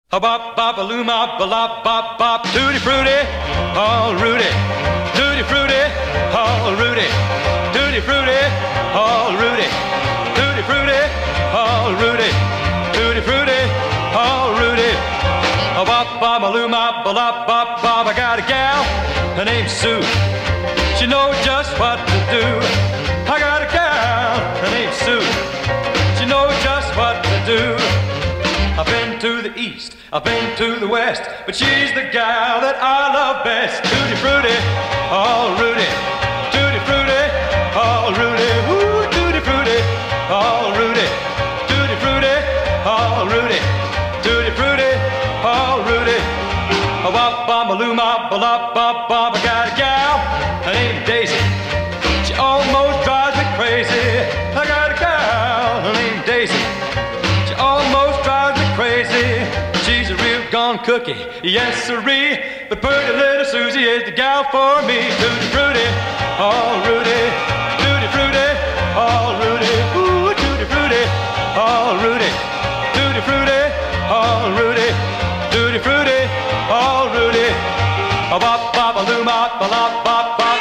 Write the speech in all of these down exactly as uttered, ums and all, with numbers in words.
A bop bop a loom a bop bop bop tutti frutti, all Rudy, tutti frutti, all Rudy, tutti frutti, all Rudy, tutti frutti, all Rudy, tutti frutti, all Rudy. A bop bop a loom a bop bop bop. I got a gal, her name's Sue. She knows just what to do. I got a gal, her name's Sue. She knows just what to do. I've been to the east, I've been to the west, but she's the gal that I love best. Tutti frutti, all Rudy, tutti frutti, all Rudy, ooh, tutti frutti, all Rudy, tutti frutti, all Rudy, tutti frutti, all Rudy. A wop bop a loom a bop bop bop. I got a gal, her name's Daisy. She almost drives me crazy. I got a gal, her name's Daisy. She almost drives me crazy. She's a real gone cookie, yes sirree. But pretty little Susie is the gal for me. Tutti frutti, all Rudy, tutti frutti, all Rudy, ooh, tutti frutti, all Rudy, tutti frutti, all Rudy, tutti frutti, all Rudy. A bop bop a loom a bop bop bop.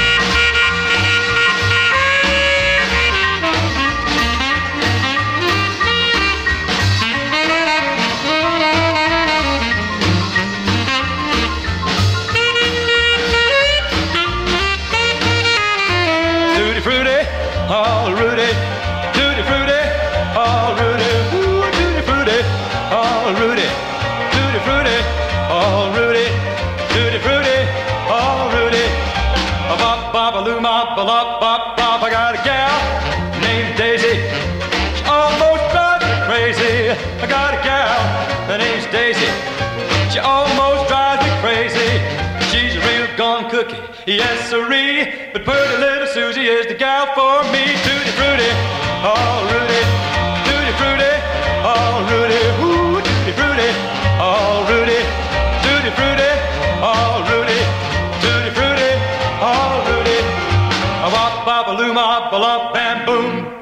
Tutti frutti, all Rudy, tutti frutti, all Rudy, ooh, tutti frutti, all Rudy, tutti frutti, all Rudy, tutti frutti, all Rudy. A bop bop a loom a bop bop bop. I got a gal named Daisy. She almost drives me crazy. I got a gal, her name's Daisy. She almost drives me crazy. She's a real gone cookie, yes sirree. But pretty little Susie is the gal for me. Tutti frutti, all Rudy, tutti frutti, all Rudy, ooh, tutti frutti, all Rudy, tutti frutti, all Rudy, tutti frutti, all Rudy. A wop bop a loom a bop bam boom.